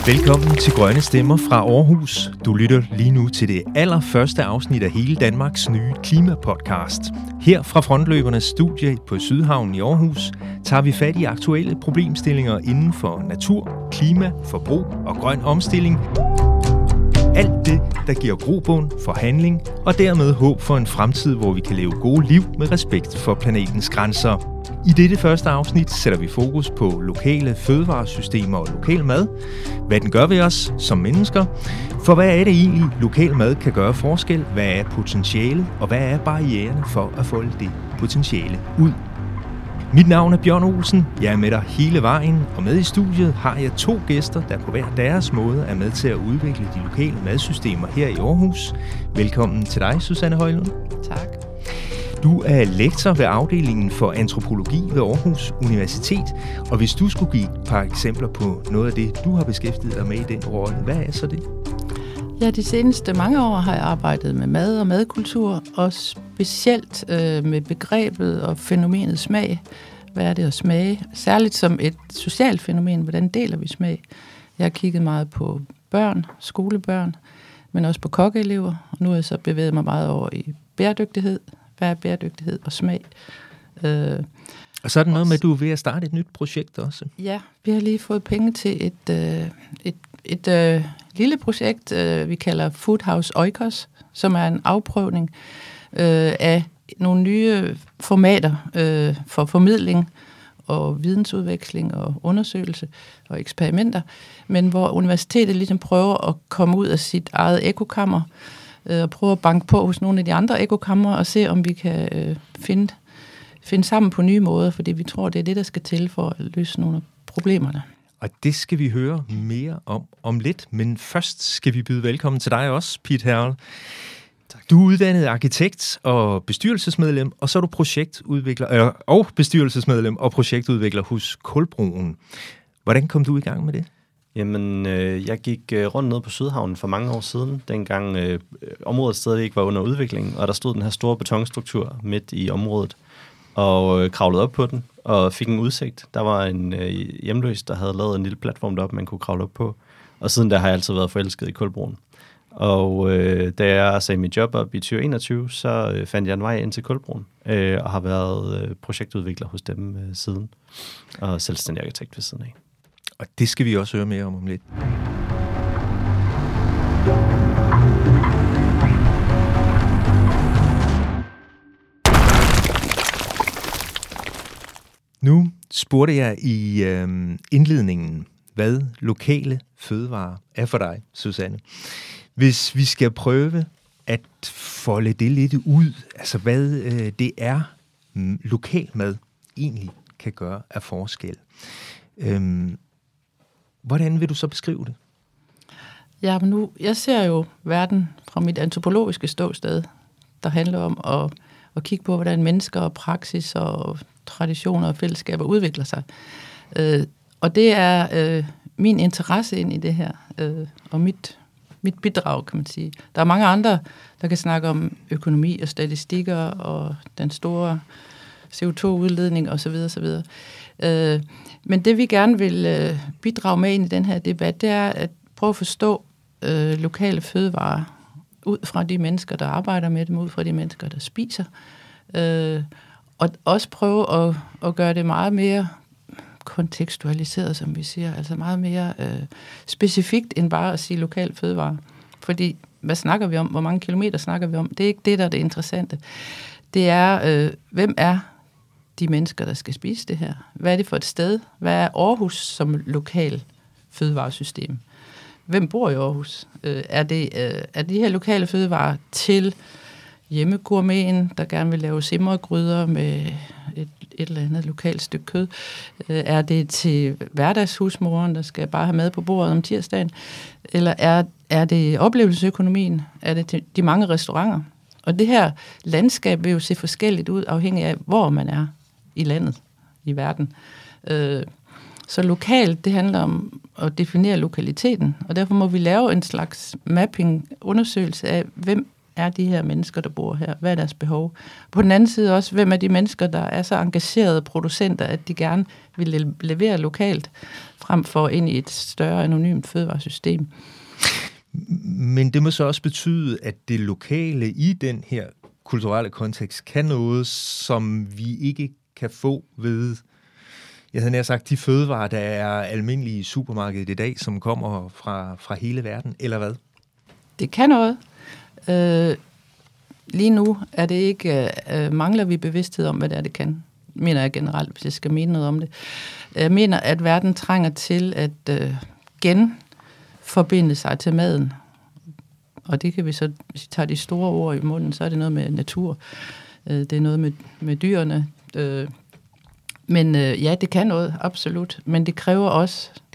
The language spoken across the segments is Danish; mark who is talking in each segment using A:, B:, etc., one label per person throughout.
A: Velkommen til Grønne Stemmer fra Aarhus. Du lytter lige nu til det allerførste afsnit af hele Danmarks nye klimapodcast. Her fra Frontløbernes studie på Sydhavnen i Aarhus tager vi fat i aktuelle problemstillinger inden for natur, klima, forbrug og grøn omstilling. Alt det, der giver grobund for handling og dermed håb for en fremtid, hvor vi kan leve gode liv med respekt for planetens grænser. I dette første afsnit sætter vi fokus på lokale fødevaresystemer og lokal mad, hvad den gør ved os som mennesker, for hvad er det egentlig, lokal mad kan gøre forskel, hvad er potentiale, og hvad er barriererne for at folde det potentiale ud. Mit navn er Bjørn Olsen, jeg er med dig hele vejen, og med i studiet har jeg 2 gæster, der på hver deres måde er med til at udvikle de lokale madsystemer her i Aarhus. Velkommen til dig, Susanne Højlund.
B: Tak.
A: Du er lektor ved afdelingen for antropologi ved Aarhus Universitet, og hvis du skulle give et par eksempler på noget af det, du har beskæftiget dig med i den rolle, hvad er så det?
B: Ja, de seneste mange år har jeg arbejdet med mad og madkultur, og specielt med begrebet og fænomenet smag. Hvad er det at smage? Særligt som et socialt fænomen, hvordan deler vi smag? Jeg har kigget meget på børn, skolebørn, men også på kokkeelever, og nu har jeg så bevæget mig meget over i bæredygtighed. Hvad er bæredygtighed og smag?
A: Og så er det noget med, at du er ved at starte et nyt projekt også.
B: Ja, vi har lige fået penge til et lille projekt, vi kalder Food House Oikos, som er en afprøvning af nogle nye formater for formidling og vidensudveksling og undersøgelse og eksperimenter, men hvor universitetet ligesom prøver at komme ud af sit eget ekokammer og prøve at banke på hos nogle af de andre ekokammer og se, om vi kan finde sammen på nye måder, fordi vi tror, det er det, der skal til for at løse nogle af problemerne.
A: Og det skal vi høre mere om lidt, men først skal vi byde velkommen til dig også, Piet Herrell. Tak. Du er uddannet arkitekt og bestyrelsesmedlem, og så er du projektudvikler og bestyrelsesmedlem og projektudvikler hos Kulbroen. Hvordan kom du i gang med det?
C: Jamen, jeg gik rundt ned på Sydhavnen for mange år siden, dengang området stadig var under udvikling, og der stod den her store betonstruktur midt i området, og kravlede op på den, og fik en udsigt. Der var en hjemløs, der havde lavet en lille platform deroppe, man kunne kravle op på, og siden der har jeg altid været forelsket i Kulbroen. Og da jeg sagde mit job op i 2021, så fandt jeg en vej ind til Kulbroen, og har været projektudvikler hos dem siden, og selvstændig arkitekt ved siden af.
A: Og det skal vi også høre mere om lidt. Nu spurgte jeg i indledningen, hvad lokale fødevarer er for dig, Susanne. Hvis vi skal prøve at folde det lidt ud, altså hvad det er, lokal mad egentlig kan gøre af forskel. Hvordan vil du så beskrive det?
B: Ja, men nu, jeg ser jo verden fra mit antropologiske ståsted, der handler om at kigge på, hvordan mennesker og praksis og traditioner og fællesskaber udvikler sig. Og det er min interesse ind i det her, og mit bidrag, kan man sige. Der er mange andre, der kan snakke om økonomi og statistikker og den store CO2-udledning osv. osv. Men det vi gerne vil bidrage med ind i den her debat, det er at prøve at forstå lokale fødevarer ud fra de mennesker, der arbejder med dem, ud fra de mennesker, der spiser. Og også prøve at gøre det meget mere kontekstualiseret, som vi siger, altså meget mere specifikt end bare at sige lokal fødevare. Fordi, hvad snakker vi om? Hvor mange kilometer snakker vi om? Det er ikke det, der er det interessante. Det er, hvem er de mennesker, der skal spise det her? Hvad er det for et sted? Hvad er Aarhus som lokal fødevaresystem? Hvem bor i Aarhus? Er de her lokale fødevarer til hjemmegourmeten, der gerne vil lave simmergryder med et eller andet lokalt stykke kød? Er det til hverdagshusmoren, der skal bare have mad på bordet om tirsdagen? Eller er det oplevelsesøkonomien? Er det til de mange restauranter? Og det her landskab vil jo se forskelligt ud, afhængig af, hvor man er i landet, i verden. Så lokalt, det handler om at definere lokaliteten, og derfor må vi lave en slags mapping, undersøgelse af, hvem er de her mennesker, der bor her? Hvad er deres behov? På den anden side også, hvem er de mennesker, der er så engagerede producenter, at de gerne vil levere lokalt, frem for ind i et større anonymt fødevaresystem?
A: Men det må så også betyde, at det lokale i den her kulturelle kontekst kan noget, som vi ikke kan få ved, jeg havde nær sagt, de fødevarer, der er almindelige i supermarkedet i dag, som kommer fra hele verden, eller hvad?
B: Det kan noget. Lige nu er det ikke, mangler vi bevidsthed om, hvad det er, det kan, mener jeg generelt, hvis jeg skal mene noget om det. Jeg mener, at verden trænger til at genforbinde sig til maden. Og det kan vi så, hvis vi tager de store ord i munden, så er det noget med natur. Det er noget med dyrene. Men ja, det kan noget, absolut. Men det kræver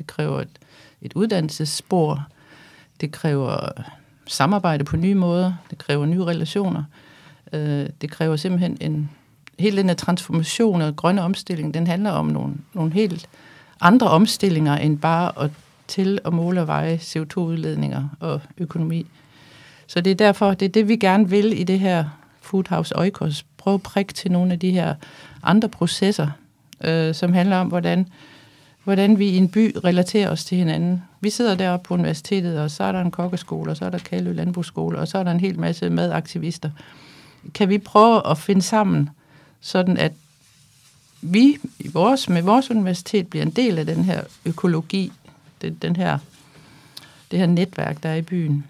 B: et uddannelsesspor. Det kræver samarbejde på nye måder. Det kræver nye relationer. Det kræver simpelthen hele den her transformation og grønne omstilling, den handler om nogle helt andre omstillinger end bare at måle og veje CO2-udledninger og økonomi. Så det er derfor, det er det, vi gerne vil i det her Foodhouse Oikos. Prøve at prikke til nogle af de her andre processer, som handler om, hvordan vi i en by relaterer os til hinanden. Vi sidder deroppe på universitetet, og så er der en kokkeskole, og så er der Kalø Landbrugsskole, og så er der en hel masse madaktivister. Kan vi prøve at finde sammen, sådan at vi med vores universitet bliver en del af den her økologi, det her netværk, der er i byen.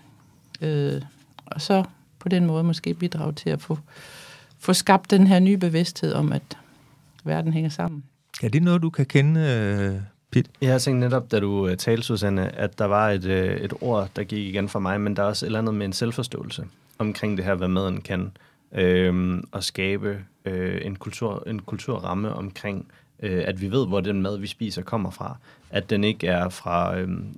B: Og så på den måde måske bidrage til at få skabt den her nye bevidsthed om, at verden hænger sammen.
A: Er det noget, du kan kende, Pitt?
C: Jeg tænkte netop, da du talte, Susanne, at der var et ord, der gik igen for mig, men der er også et eller andet med en selvforståelse omkring det her, hvad maden kan, og skabe en kulturramme omkring, at vi ved, hvor den mad, vi spiser, kommer fra. At den ikke er fra...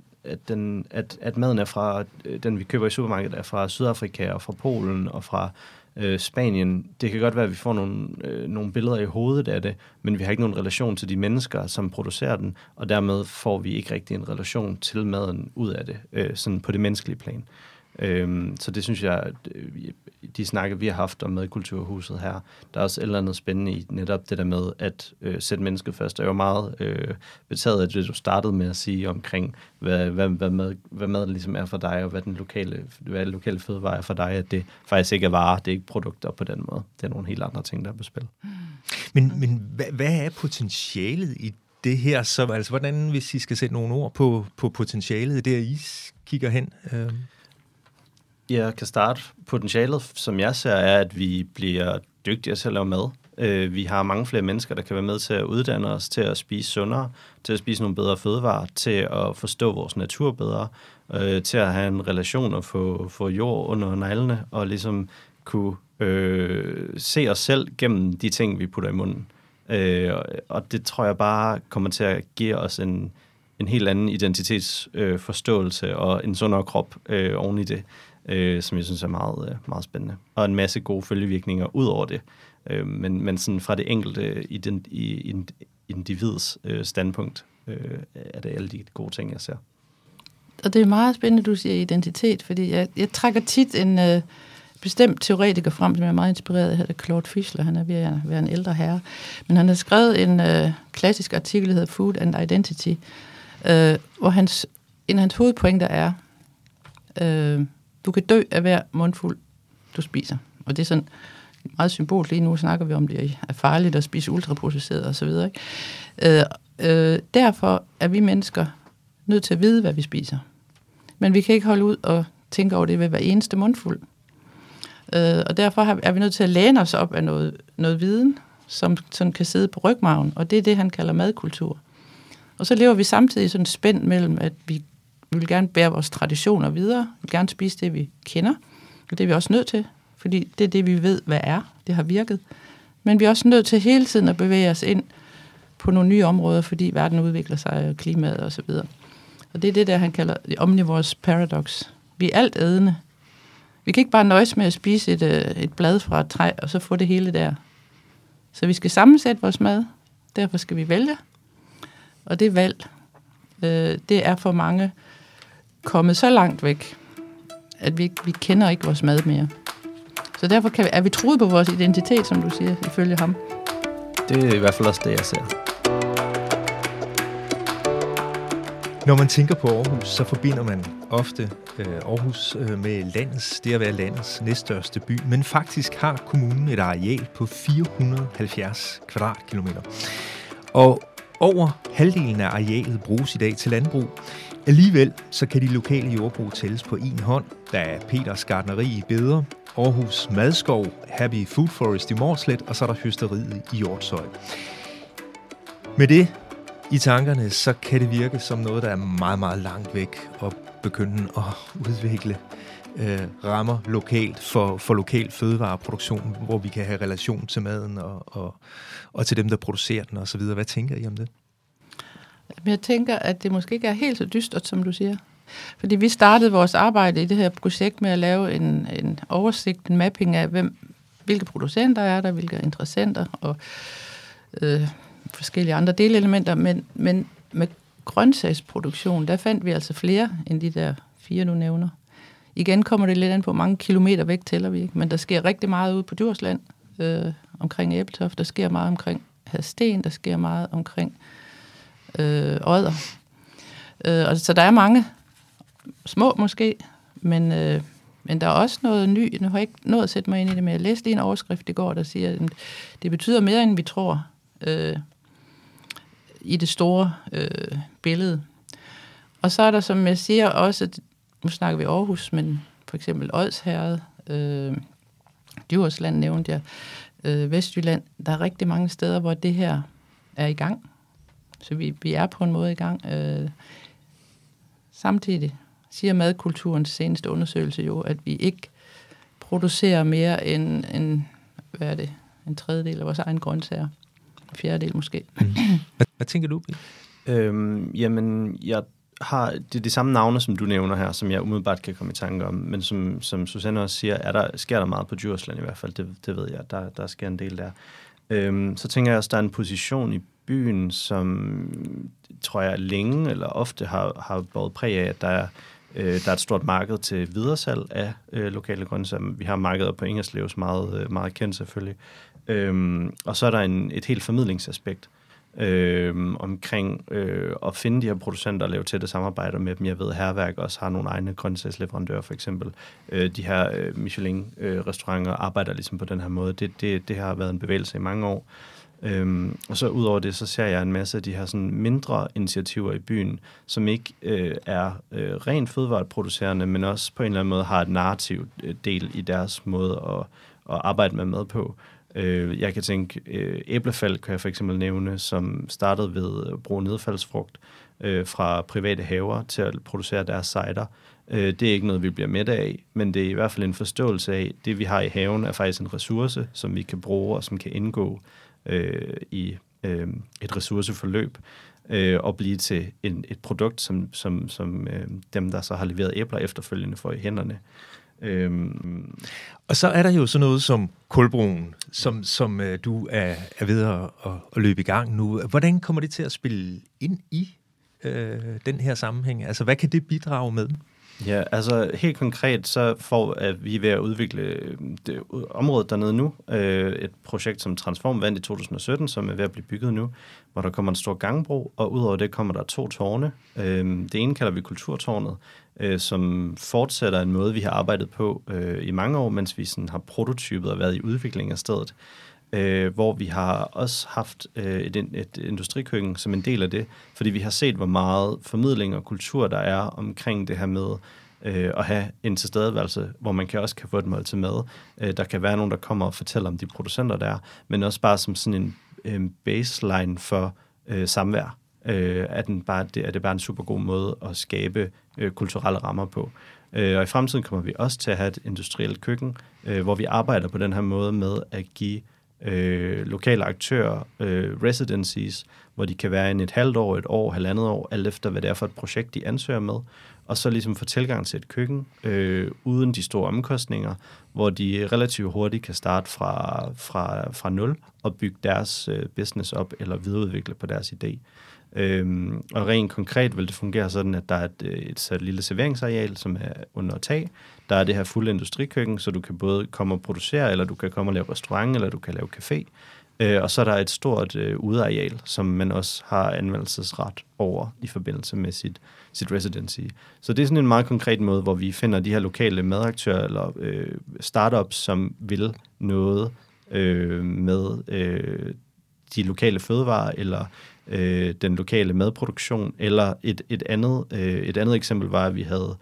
C: At maden er fra, den vi køber i supermarkedet, er fra Sydafrika og fra Polen og fra Spanien. Det kan godt være, at vi får nogle billeder i hovedet af det, men vi har ikke nogen relation til de mennesker, som producerer den, og dermed får vi ikke rigtig en relation til maden ud af det, sådan på det menneskelige plan. Så det synes jeg, de snakker, vi har haft om Madkulturhuset her, der er også et eller andet spændende i netop det der med at sætte mennesket først. Jeg var meget betaget af det, du startede med at sige omkring, hvad mad ligesom er for dig, og hvad det lokale fødevare er for dig, at det faktisk ikke er varer, det er ikke produkter på den måde. Det er nogle helt andre ting, der er på spil.
A: Men hvad er potentialet i det her? Så, altså, hvordan, hvis I skal sætte nogle ord på potentialet, der I kigger hen?
C: Jeg kan starte. Potentialet, som jeg ser, er, at vi bliver dygtigere til at lave mad. Vi har mange flere mennesker, der kan være med til at uddanne os, til at spise sundere, til at spise nogle bedre fødevarer, til at forstå vores natur bedre, til at have en relation og få jord under neglene, og ligesom kunne se os selv gennem de ting, vi putter i munden. Og det tror jeg bare kommer til at give os en helt anden identitetsforståelse og en sundere krop oven i det. Som jeg synes er meget, meget spændende. Og en masse gode følgevirkninger ud over det. Men sådan fra det enkelte individs standpunkt er det alle de gode ting, jeg ser.
B: Og det er meget spændende, du siger identitet, fordi jeg trækker tit en bestemt teoretiker frem, som jeg er meget inspireret af, det er Claude Fischler. Han er ved at være en ældre herre. Men han har skrevet en klassisk artikel, der hedder Food and Identity, hvor en af hans hovedpointer er, du kan dø af hver mundfuld, du spiser. Og det er sådan meget symbolsk. Lige nu snakker vi om, det er farligt at spise ultraprocesseret osv. Derfor er vi mennesker nødt til at vide, hvad vi spiser. Men vi kan ikke holde ud og tænke over det ved hver eneste mundfuld. Og derfor er vi nødt til at læne os op af noget viden, som sådan kan sidde på rygmarven. Og det er det, han kalder madkultur. Og så lever vi samtidig sådan spændt mellem, at vi vil gerne bære vores traditioner videre. Vi vil gerne spise det, vi kender. Og det er vi også nødt til, fordi det er det, vi ved, hvad er. Det har virket. Men vi er også nødt til hele tiden at bevæge os ind på nogle nye områder, fordi verden udvikler sig, og klimaet og så videre. Og det er det, der han kalder the omnivores paradox. Vi er alt ædende. Vi kan ikke bare nøjes med at spise et blad fra et træ, og så få det hele der. Så vi skal sammensætte vores mad. Derfor skal vi vælge. Og det valg, det er for mange kommet så langt væk, at vi kender ikke vores mad mere. Så derfor er vi truet på vores identitet, som du siger, ifølge ham.
C: Det er i hvert fald også det, jeg ser.
A: Når man tænker på Aarhus, så forbinder man ofte Aarhus med det at være landets næststørste by. Men faktisk har kommunen et areal på 470 kvadratkilometer. Og over halvdelen af arealet bruges i dag til landbrug. Alligevel så kan de lokale jordbrug tælles på en hånd. Der er Peters Gartneri i Beder, Aarhus Madskov, Happy Food Forest i Mårslet, og så er der hysteriet i Hjortshøj. Med det i tankerne, så kan det virke som noget, der er meget, meget langt væk og begynde at udvikle rammer lokalt for lokal fødevareproduktion, hvor vi kan have relation til maden og til dem, der producerer den osv. Hvad tænker I om det?
B: Jeg tænker, at det måske ikke er helt så dystert, som du siger. Fordi vi startede vores arbejde i det her projekt med at lave en oversigt, en mapping af, hvilke producenter er der, hvilke interessenter og forskellige andre delelementer. Men med grøntsagsproduktion, der fandt vi altså flere end de der 4, du nævner. Igen kommer det lidt an på, mange kilometer væk tæller vi ikke, men der sker rigtig meget ude på Djursland, omkring Ebeltoft, der sker meget omkring Hadsten, der sker meget omkring Odder. Og så der er mange små måske, men der er også noget ny. Nu har jeg ikke nået at sætte mig ind i det, men jeg læste en overskrift i går, der siger, at det betyder mere, end vi tror i det store billede. Og så er der, som jeg siger, også, nu snakker vi Aarhus, men for eksempel Odsherred, Djursland nævnte jeg, Vestjylland. Der er rigtig mange steder, hvor det her er i gang. Så vi er på en måde i gang. Samtidig siger madkulturens seneste undersøgelse jo, at vi ikke producerer mere end en tredjedel af vores egen grøntsager. En fjerdedel måske.
A: Hvad tænker du, Pia?
C: Jamen, jeg har det de samme navne, som du nævner her, som jeg umiddelbart kan komme i tanke om, men som Susanne også siger, sker der meget på Djursland i hvert fald, det ved jeg, der sker en del der. Så tænker jeg også, der er en position i byen, som tror jeg længe eller ofte har båret præg af, at der er et stort marked til videresalg af lokale grøntsager. Vi har markeder på Ingerslev, meget, meget kendt selvfølgelig. Og så er der et helt formidlingsaspekt omkring at finde de her producenter og lave tætte samarbejder med dem. Jeg ved, at Herværk også har nogle egne grøntsagsleverandører, for eksempel. De her Michelin-restauranter arbejder ligesom på den her måde. Det har været en bevægelse i mange år. Og så udover det, så ser jeg en masse af de her sådan mindre initiativer i byen, som ikke er rent fødevareproducerende, men også på en eller anden måde har et narrativ del i deres måde at arbejde med mad på. Jeg kan tænke, Æblefald kan jeg for eksempel nævne, som startede ved at bruge nedfaldsfrugt fra private haver til at producere deres cider. Det er ikke noget, vi bliver mætte af, men det er i hvert fald en forståelse af, det vi har i haven er faktisk en ressource, som vi kan bruge og som kan indgå i et ressourceforløb og blive til et produkt, som dem, der så har leveret æbler efterfølgende, får i hænderne.
A: Og så er der jo sådan noget som Kulbroen, som du er ved at løbe i gang nu. Hvordan kommer det til at spille ind i den her sammenhæng? Altså, hvad kan det bidrage med?
C: Ja, altså helt konkret, så får vi ved at udvikle området dernede nu, et projekt som Transform vandt i 2017, som er ved at blive bygget nu, hvor der kommer en stor gangbro, og udover det kommer der 2 tårne. Det ene kalder vi Kulturtårnet, som fortsætter en måde, vi har arbejdet på i mange år, mens vi sådan har prototypet og været i udvikling af stedet. Hvor vi har også haft et industrikøkken som en del af det, fordi vi har set, hvor meget formidling og kultur der er omkring det her med at have en tilstedeværelse, hvor man også kan få et måltid mad. Der kan være nogen, der kommer og fortæller om de producenter, der er, men også bare som sådan en baseline for samvær. Er det bare en super god måde at skabe kulturelle rammer på. Og i fremtiden kommer vi også til at have et industrielt køkken, hvor vi arbejder på den her måde med at give lokale aktører residencies, hvor de kan være i et halvt år, et år, halvandet år, alt efter hvad det er for et projekt, de ansøger med, og så ligesom få tilgang til et køkken uden de store omkostninger, hvor de relativt hurtigt kan starte fra nul og bygge deres business op eller videreudvikle på deres idé. Og rent konkret vil det fungere sådan, at der er et lille serveringsareal, som er under tag. Der er det her fulde industrikøkken, så du kan både komme og producere, eller du kan komme og lave restaurant, eller du kan lave café. Og så er der et stort udeareal, som man også har anvendelsesret over i forbindelse med sit residency. Så det er sådan en meget konkret måde, hvor vi finder de her lokale madaktører eller startups, som vil noget med de lokale fødevarer eller den lokale madproduktion. Eller et andet eksempel var, at vi havde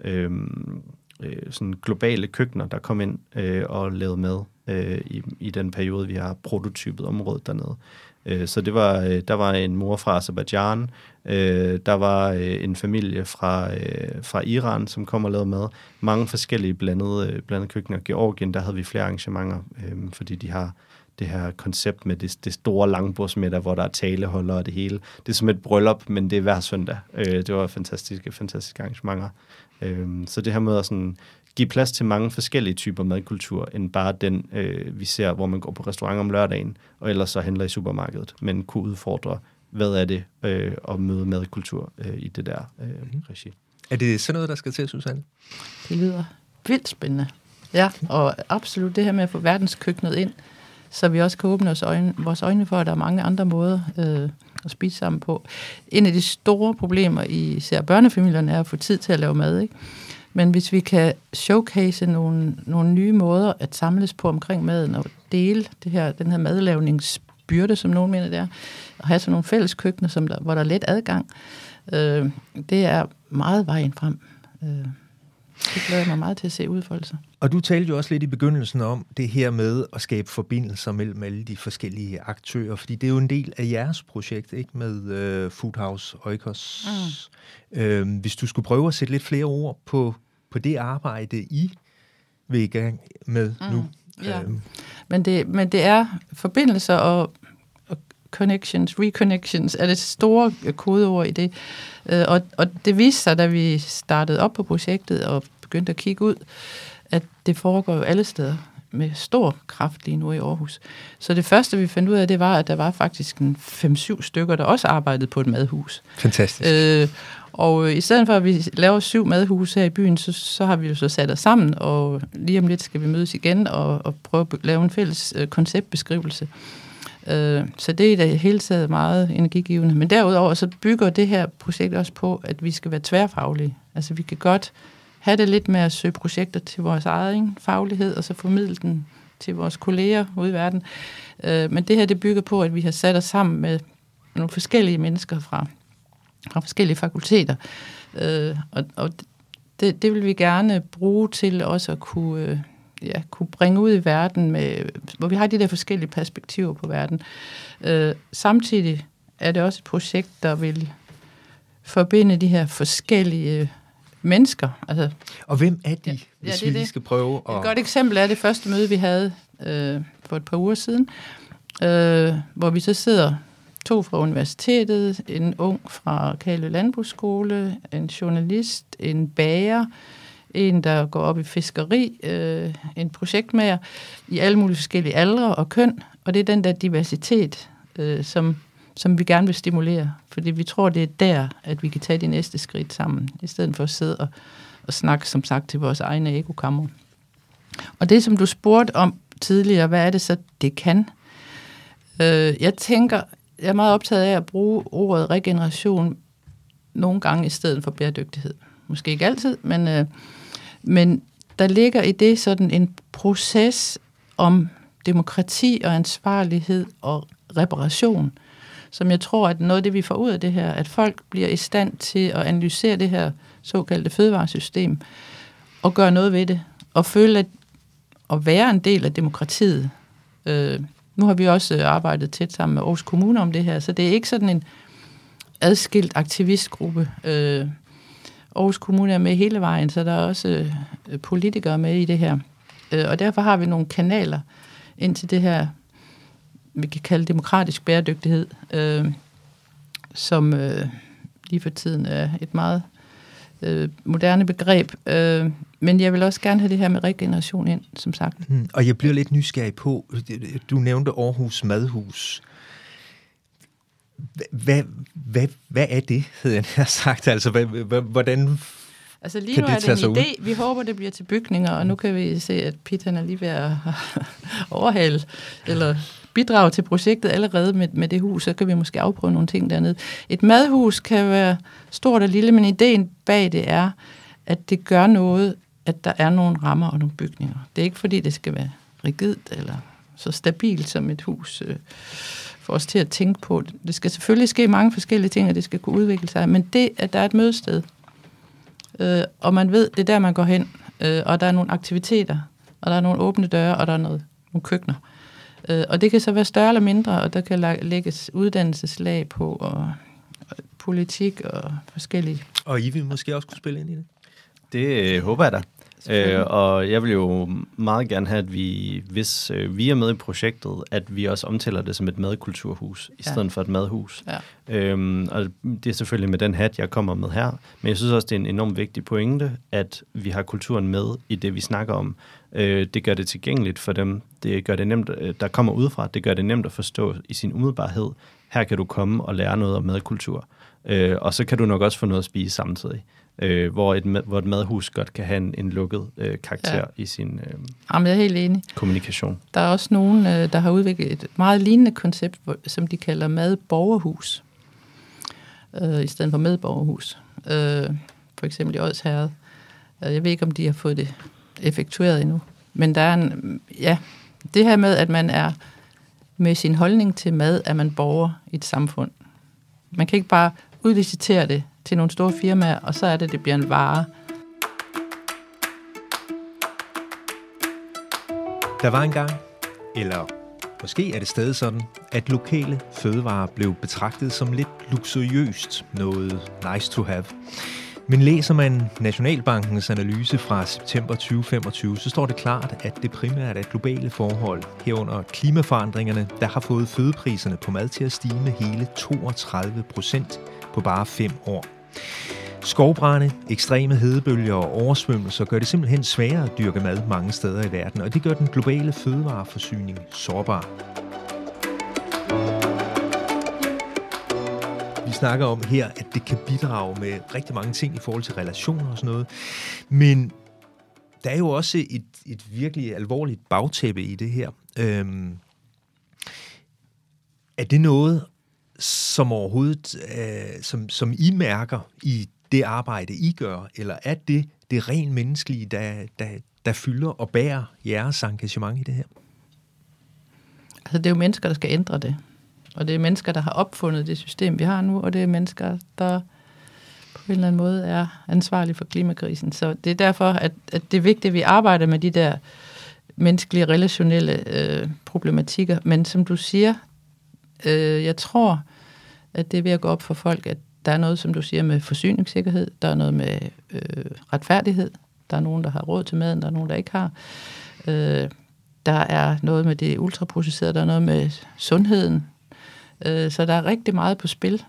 C: sådan globale køkkener, der kom ind og lavede mad i den periode, vi har prototypet området dernede. Så der var en mor fra Aserbajdsjan, der var en familie fra Iran, som kom og lavede mad. Mange forskellige blandede køkkener. Georgien, der havde vi flere arrangementer, fordi de har det her koncept med det store langbordsmiddag, hvor der er taleholder og det hele. Det er som et bryllup, men det er hver søndag. Det var fantastiske arrangementer. Så det her med at sådan give plads til mange forskellige typer madkultur, end bare den, vi ser, hvor man går på restaurant om lørdagen, og ellers så handler i supermarkedet, men kunne udfordre, hvad er det at møde madkultur i det der regi.
A: Er det sådan noget, der skal til, Susanne?
B: Det lyder vildt spændende. Ja, og absolut det her med at få verdenskøkkenet ind, så vi også kan åbne vores øjne for, at der er mange andre måder at spise sammen på. En af de store problemer i især børnefamilierne er at få tid til at lave mad, ikke? Men hvis vi kan showcase nogle nye måder at samles på omkring maden og dele den her madlavningsbyrde, som nogen mener det er, og have sådan nogle fælles køkkener, hvor der er let adgang, det er meget vejen frem. Det glæder mig meget til at se udfolde sig.
A: Og du talte jo også lidt i begyndelsen om det her med at skabe forbindelser mellem alle de forskellige aktører, fordi det er jo en del af jeres projekt, ikke, med Foodhouse Oikos. Hvis du skulle prøve at sætte lidt flere ord på det arbejde, I vil i gang med nu.
B: Ja. Men det er forbindelser og connections, reconnections, er det store kodeord i det. Og det viste sig, da vi startede op på projektet og begyndte at kigge ud, at det foregår jo alle steder med stor kraft lige nu i Aarhus. Så det første, vi fandt ud af, det var, at der var faktisk 5-7 stykker, der også arbejdede på et madhus.
A: Fantastisk.
B: Og i stedet for, at vi laver 7 madhuse her i byen, så har vi jo så sat os sammen, og lige om lidt skal vi mødes igen og prøve at lave en fælles konceptbeskrivelse. Så det er da hele taget meget energigivende. Men derudover så bygger det her projekt også på, at vi skal være tværfaglige. Altså vi kan godt have det lidt med at søge projekter til vores egen faglighed, og så formidle den til vores kolleger ude i verden. Men det her, det bygger på, at vi har sat os sammen med nogle forskellige mennesker fra forskellige fakulteter. Og det vil vi gerne bruge til også at kunne bringe ud i verden, hvor vi har de der forskellige perspektiver på verden. Samtidig er det også et projekt, der vil forbinde de her forskellige mennesker. Altså,
A: og hvem er de, hvis vi lige skal prøve at...
B: Et godt eksempel er det første møde, vi havde for et par uger siden, hvor vi så sidder 2 fra universitetet, en ung fra Kalø Landbrugsskole, en journalist, en bager, en, der går op i fiskeri, en projektmager i alle mulige forskellige aldre og køn, og det er den der diversitet, som vi gerne vil stimulere, fordi vi tror, det er der, at vi kan tage de næste skridt sammen, i stedet for at sidde og snakke, som sagt, til vores egne ekokammer. Og det, som du spurgte om tidligere, hvad er det så, det kan? Jeg er meget optaget af at bruge ordet regeneration nogle gange i stedet for bæredygtighed. Måske ikke altid, men der ligger i det sådan en proces om demokrati og ansvarlighed og reparation, som jeg tror, at noget af det, vi får ud af det her, at folk bliver i stand til at analysere det her såkaldte fødevaresystem og gøre noget ved det, og føle at være en del af demokratiet. Nu har vi også arbejdet tæt sammen med Aarhus Kommune om det her, så det er ikke sådan en adskilt aktivistgruppe. Aarhus Kommune er med hele vejen, så der er også politikere med i det her. Og derfor har vi nogle kanaler ind til det her, vi kan kalde demokratisk bæredygtighed, som lige for tiden er et meget moderne begreb. Men jeg vil også gerne have det her med regeneration ind, som sagt.
A: Og jeg bliver lidt nysgerrig på, du nævnte Aarhus Madhus. Hvad er det, havde jeg nær sagt? Altså, hvordan
B: altså lige nu er det en idé. Vi håber, det bliver til bygninger, og nu kan vi se, at Pitt er lige ved at overhale eller bidrage til projektet allerede med det hus, så kan vi måske afprøve nogle ting dernede. Et madhus kan være stort og lille, men ideen bag det er, at det gør noget, at der er nogle rammer og nogle bygninger. Det er ikke fordi, det skal være rigidt eller så stabilt som et hus for os til at tænke på. Det skal selvfølgelig ske mange forskellige ting, og det skal kunne udvikle sig, men det, at der er et mødested, og man ved, det er der, man går hen, og der er nogle aktiviteter, og der er nogle åbne døre, og der er nogle køkkener. Og det kan så være større eller mindre, og der kan lægges uddannelseslag på, og politik og forskellige.
A: Og I vil måske også kunne spille ind i det?
C: Det håber jeg da. Og jeg vil jo meget gerne have, at vi, hvis vi er med i projektet, at vi også omtaler det som et madkulturhus, i stedet for et madhus. Ja. Og det er selvfølgelig med den hat, jeg kommer med her. Men jeg synes også, det er en enormt vigtig pointe, at vi har kulturen med i det, vi snakker om. Det gør det tilgængeligt for dem. Det gør det nemt, der kommer udefra. Det gør det nemt at forstå i sin umiddelbarhed. Her kan du komme og lære noget om madkultur. Og så kan du nok også få noget at spise samtidig. Hvor et madhus godt kan have en lukket karakter i sin
B: Jamen, jeg er helt enig.
C: Kommunikation.
B: Der er også nogen, der har udviklet et meget lignende koncept, som de kalder madborgerhus, i stedet for medborgerhus. For eksempel i Odsherred. Jeg ved ikke, om de har fået det effektueret endnu. Men der er det her med, at man er med sin holdning til mad, er man borger i et samfund. Man kan ikke bare udlicitere det til nogle store firmaer, og så er det bliver en vare.
A: Der var engang, eller måske er det stadig sådan, at lokale fødevarer blev betragtet som lidt luksuriøst, noget nice to have. Men læser man Nationalbankens analyse fra september 2025, så står det klart, at det primært er globale forhold, herunder klimaforandringerne, der har fået fødepriserne på mad til at stige med hele 32% på bare 5 år. Skovbrande, ekstreme hedebølger og oversvømmelser gør det simpelthen sværere at dyrke mad mange steder i verden, og det gør den globale fødevareforsyning sårbar. Vi snakker om her, at det kan bidrage med rigtig mange ting i forhold til relationer og sådan noget. Men der er jo også et virkelig alvorligt bagtæppe i det her. Er det noget, som overhovedet, som I mærker i det arbejde, I gør? Eller er det rent menneskelige, der fylder og bærer jeres engagement i det her?
B: Altså, det er jo mennesker, der skal ændre det. Og det er mennesker, der har opfundet det system, vi har nu, og det er mennesker, der på en eller anden måde er ansvarlige for klimakrisen. Så det er derfor, at det er vigtigt, at vi arbejder med de der menneskelige, relationelle problematikker. Men som du siger, jeg tror, at det er ved at gå op for folk, at der er noget, som du siger, med forsyningssikkerhed, der er noget med retfærdighed, der er nogen, der har råd til maden, der er nogen, der ikke har. Der er noget med det ultraprocesserede, der er noget med sundheden. Så der er rigtig meget på spil,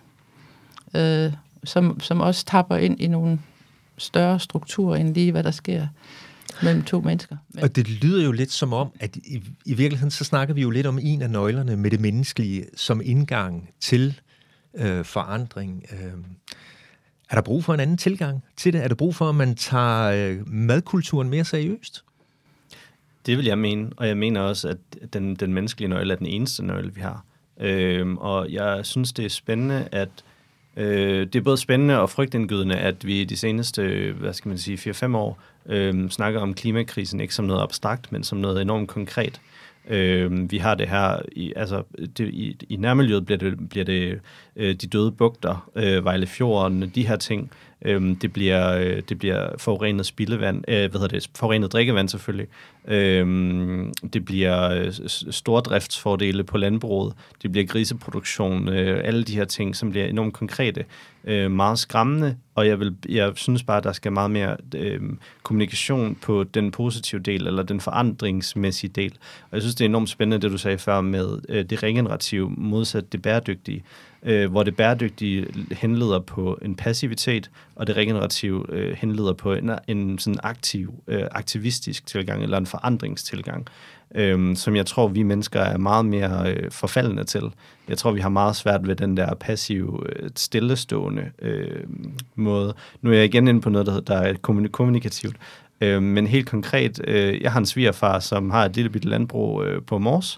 B: som også tapper ind i nogle større strukturer, end lige hvad der sker mellem to mennesker.
A: Og det lyder jo lidt som om, at i virkeligheden så snakker vi jo lidt om en af nøglerne med det menneskelige som indgang til forandring. Er der brug for en anden tilgang til det? Er der brug for, at man tager madkulturen mere seriøst?
C: Det vil jeg mene, og jeg mener også, at den menneskelige nøgle er den eneste nøgle, vi har. Og jeg synes, det er spændende, at det er både spændende og frygtindgydende, at vi de seneste, 4-5 år snakker om klimakrisen ikke som noget abstrakt, men som noget enormt konkret. Vi har det her, i nærmiljøet bliver det de døde bugter, Vejlefjorden, de her ting. Det bliver forurenet spildevand, forurenet drikkevand selvfølgelig. Det bliver stordriftsfordele på landbruget. Det bliver griseproduktion, alle de her ting, som bliver enormt konkrete, meget skræmmende. Og jeg synes bare, at der skal meget mere kommunikation på den positive del, eller den forandringsmæssige del. Og jeg synes, det er enormt spændende, det du sagde før med det regenerative modsat det bæredygtige. hvor det bæredygtige henleder på en passivitet, og det regenerative henleder på en sådan aktivistisk tilgang, eller en forandringstilgang, som jeg tror, vi mennesker er meget mere forfaldende til. Jeg tror, vi har meget svært ved den der passive, stillestående måde. Nu er jeg igen inde på noget, der er kommunikativt. Men helt konkret, jeg har en svigerfar, som har et lille bitte landbrug på Mors,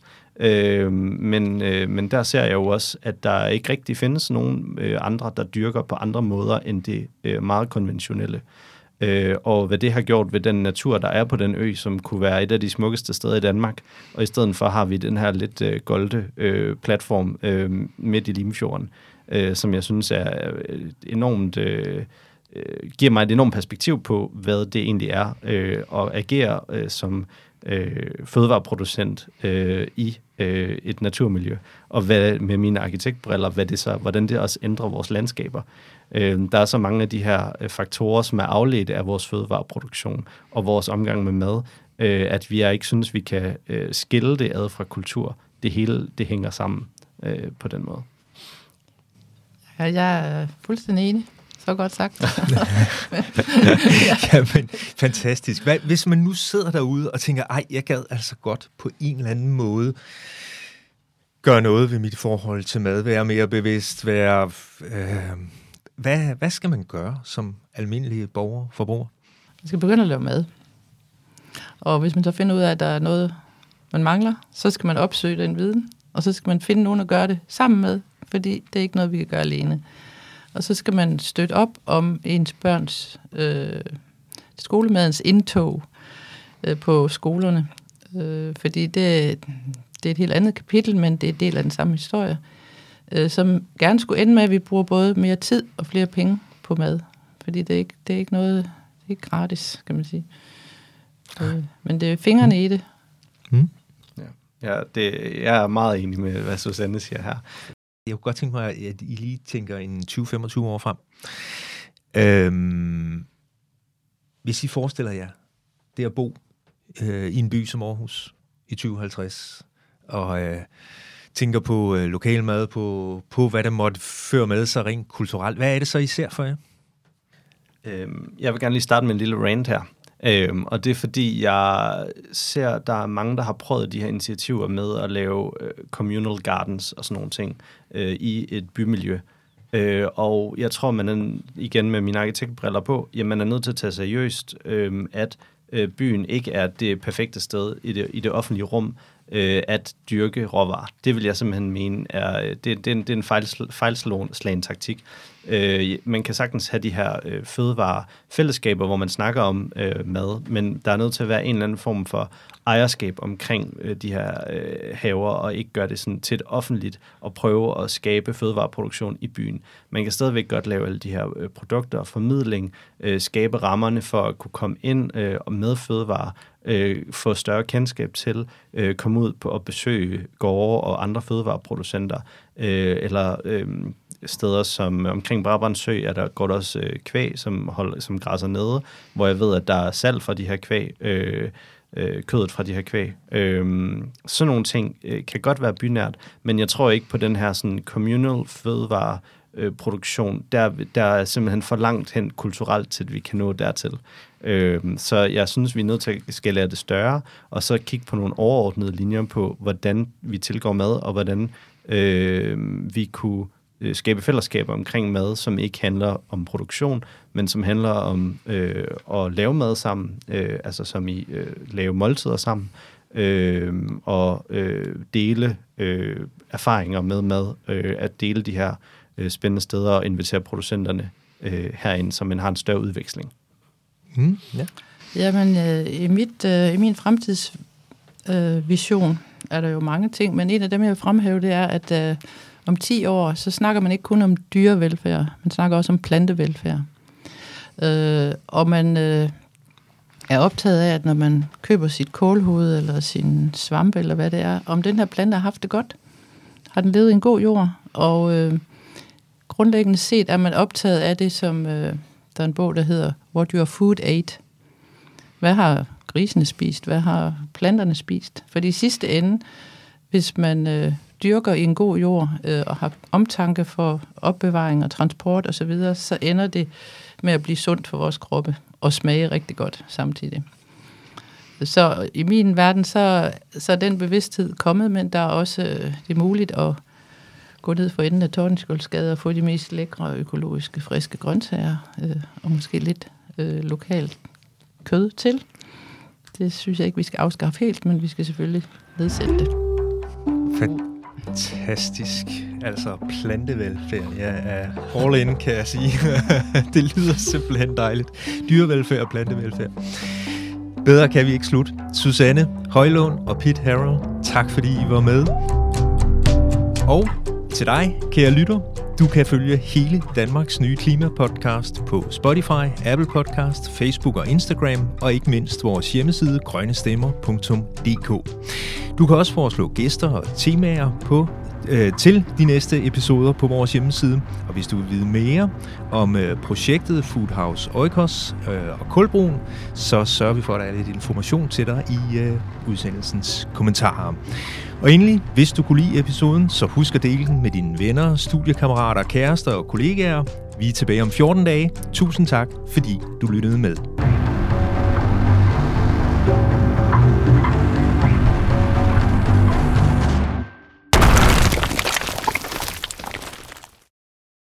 C: men der ser jeg jo også, at der ikke rigtig findes nogen andre, der dyrker på andre måder end det meget konventionelle. Og hvad det har gjort ved den natur, der er på den ø, som kunne være et af de smukkeste steder i Danmark. Og i stedet for har vi den her lidt golde platform midt i Limfjorden, som jeg synes er enormt... giver mig et enormt perspektiv på, hvad det egentlig er at agere som fødevareproducent i et naturmiljø, og hvad med mine arkitektbriller, hvordan det også ændrer vores landskaber. Der er så mange af de her faktorer, som er afledte af vores fødevareproduktion og vores omgang med mad, at vi ikke synes, vi kan skille det ad fra kultur. Det hele, det hænger sammen på den måde.
B: Ja, jeg er fuldstændig enig. Så godt sagt.
A: Jamen, fantastisk. Hvis man nu sidder derude og tænker, jeg gad altså godt på en eller anden måde gøre noget ved mit forhold til mad, være mere bevidst, hvad skal man gøre som almindelige forbruger?
B: Man skal begynde at lave mad. Og hvis man så finder ud af, at der er noget, man mangler, så skal man opsøge den viden, og så skal man finde nogen at gøre det sammen med, fordi det er ikke noget, vi kan gøre alene. Og så skal man støtte op om ens børns skolemadens indtog på skolerne. Fordi det er et helt andet kapitel, men det er en del af den samme historie, som gerne skulle ende med, at vi bruger både mere tid og flere penge på mad. Fordi det er ikke noget, det er ikke gratis, kan man sige. Men det er fingrene i det.
A: Mm.
C: Jeg er meget enig med, hvad Susanne siger her.
A: Jeg kunne godt tænke mig, at I lige tænker en 20-25 år frem. Hvis I forestiller jer det at bo i en by som Aarhus i 2050, og tænker på lokal mad, på hvad der måtte føre med sig rent kulturelt, hvad er det så, I ser for jer?
C: Jeg vil gerne lige starte med en lille rant her. Og det er fordi, jeg ser, der er mange, der har prøvet de her initiativer med at lave communal gardens og sådan nogle ting i et bymiljø. Og jeg tror, man er, igen med mine arkitektbriller på, man er nødt til at tage seriøst, at byen ikke er det perfekte sted i det offentlige rum at dyrke råvarer. Det vil jeg simpelthen mene det er en fejlslagen taktik. Man kan sagtens have de her fødevarefællesskaber, hvor man snakker om mad, men der er nødt til at være en eller anden form for ejerskab omkring de her haver, og ikke gøre det sådan tæt offentligt, og prøve at skabe fødevareproduktion i byen. Man kan stadigvæk godt lave alle de her produkter og formidling, skabe rammerne for at kunne komme ind med fødevarer, få større kendskab til, komme ud på at besøge gårde og andre fødevareproducenter, eller steder som omkring Brabrand Sø, går der også kvæg, som græsser nede, hvor jeg ved, at der er salg fra de her kvæg, kødet fra de her kvæg. Sådan nogle ting kan godt være bynært, men jeg tror ikke på den her sådan communal fødevareproduktion. Der er simpelthen for langt hen kulturelt til, at vi kan nå dertil. Så jeg synes, vi er nødt til at skalere det større, og så kigge på nogle overordnede linjer på, hvordan vi tilgår mad, og hvordan vi kunne skabe fællesskaber omkring mad, som ikke handler om produktion, men som handler om at lave mad sammen, altså som i lave måltider sammen, og dele erfaringer med mad, at dele de her spændende steder og invitere producenterne herind, så man har en større udveksling.
A: Ja.
B: Jamen, i min fremtidsvision er der jo mange ting, men en af dem, jeg vil fremhæve, det er, at om 10 år, så snakker man ikke kun om dyrevelfærd, man snakker også om plantevelfærd. Og man er optaget af, at når man køber sit kålhoved, eller sin svampe, eller hvad det er, om den her plante har haft det godt, har den levet i en god jord, og grundlæggende set er man optaget af det, som der er en bog, der hedder What Your Food Ate. Hvad har grisene spist? Hvad har planterne spist? For i sidste ende, hvis man dyrker i en god jord og har omtanke for opbevaring og transport osv., så ender det med at blive sundt for vores kroppe og smage rigtig godt samtidig. Så i min verden, så er den bevidsthed kommet, men der er også det er muligt at gå ned for enden af Tordenskjoldsgade og få de mest lækre, økologiske, friske grøntsager og måske lidt lokalt kød til. Det synes jeg ikke, vi skal afskaffe helt, men vi skal selvfølgelig nedsætte det.
A: Fantastisk. Altså plantevelfærd. Jeg er all in, kan jeg sige. Det lyder simpelthen dejligt. Dyrevelfærd og plantevelfærd. Bedre kan vi ikke slutte. Susanne Højlund og Piet Harold, tak fordi I var med. Og til dig, kære lytter, du kan følge hele Danmarks nye klimapodcast på Spotify, Apple Podcast, Facebook og Instagram, og ikke mindst vores hjemmeside grønnestemmer.dk. Du kan også foreslå gæster og temaer til de næste episoder på vores hjemmeside. Og hvis du vil vide mere om projektet Foodhouse Oikos og Kulbroen, så sørger vi for, at der er lidt information til dig i udsendelsens kommentarer. Og endelig, hvis du kunne lide episoden, så husk at dele den med dine venner, studiekammerater, kærester og kollegaer. Vi er tilbage om 14 dage. Tusind tak, fordi du lyttede med.